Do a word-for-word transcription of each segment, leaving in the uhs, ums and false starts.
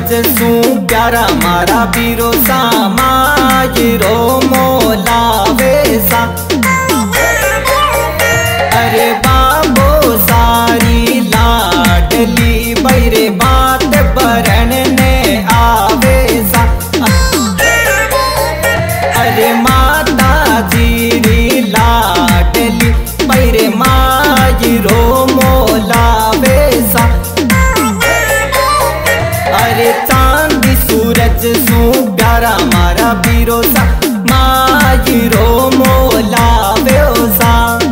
सूरज सू प्यारा मारा बीरो सा मायरो मोलावे सा। अरे बाबो सारी लाडली बैरे बात बरन ने आवे सा। अरे माता जीरी लाडली बैरे मायरो मोलावे सा। अरे चांदी सूरज सू प्यारा मारा बीरो सा मायरो मोलावे सा।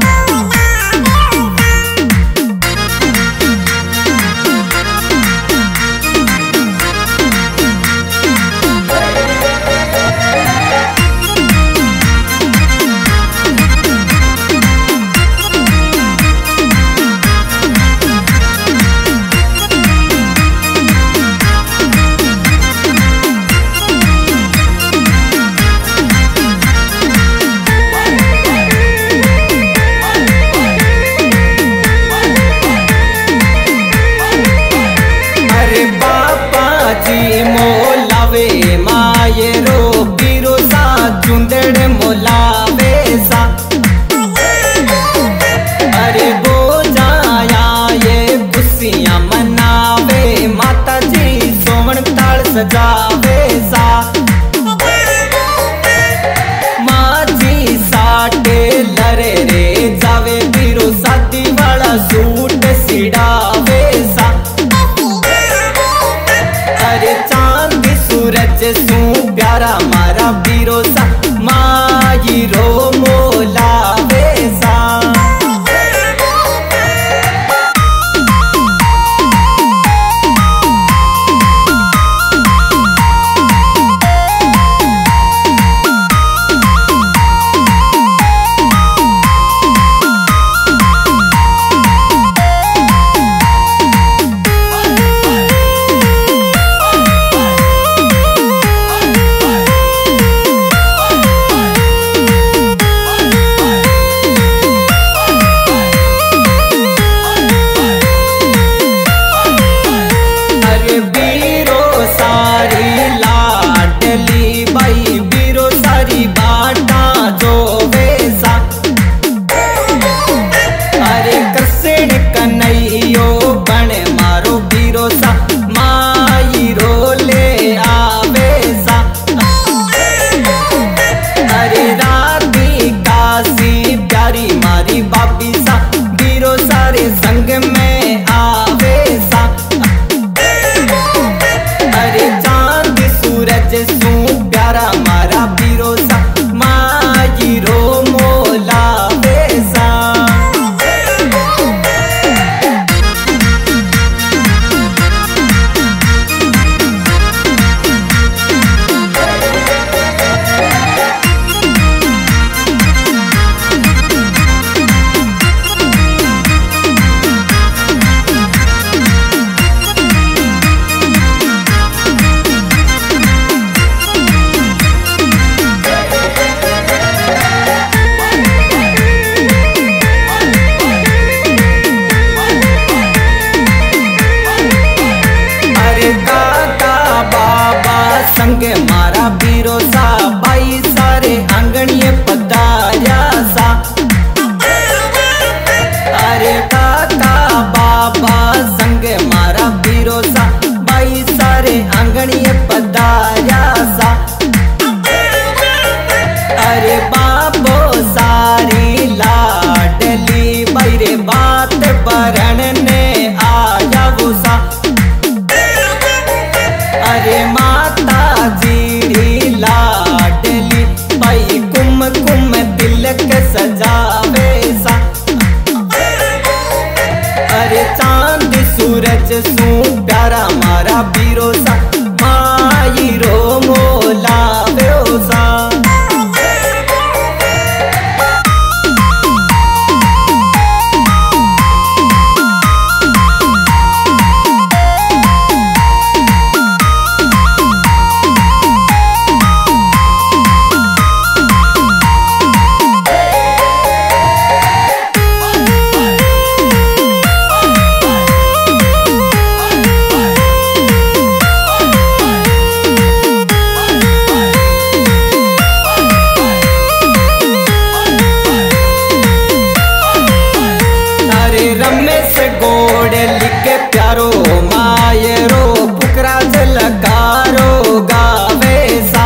मोलावे मायरो बीरो सा चुंदड़ मोलावे सा। अरे वो जाया ये खुशियां मनावे माता जी सोवन ताल सजावे सा। माँ जी साटे लरे रे जावे बीरो शादी वाला सूट सिड़ावे सा। अरे चांदी सूरज सू प्यारा मारा बीरो सा मायरो मोलावे सा। संग में आवे सा। अरे चांद सूरज सू प्यारा मारा बीरो सा मायरो मोलावे सा। संग मारा बीरो सा भाई सारे आंगणिये पधार्या सा। अरे काका बाबा संग मारा बीरो सा भाई सारे आंगणिये पधार्या सा। अरे बाबो सारी लाडली बैरे बात बरन ने आया वो सा। अरे माता जीरी लाडली भाई कुम कुम तिलक सजावे सा। अरे चांद सूरज सू प्यारा मारा बीरो सा मायरो मोलावे सा। लिखे प्यारो मायरो पुकरा जलकारो गावे सा।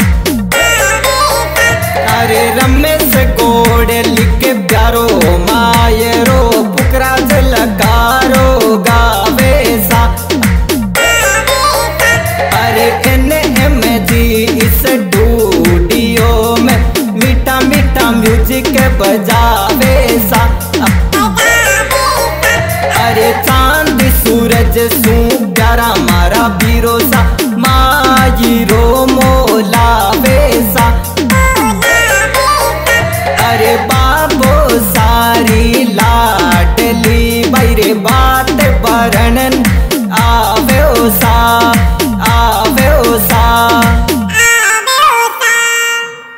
अरे रमेश गोड़े लिखे प्यारो मायरो पुकरा जलकारो गावे सा। अरे एने एम जी इस स्टूडियो में मीठा मीठा म्यूजिक बजावे सा। अरे चांद सूरज सू प्यारा मारा बीरो सा मायरो मोलावे सा।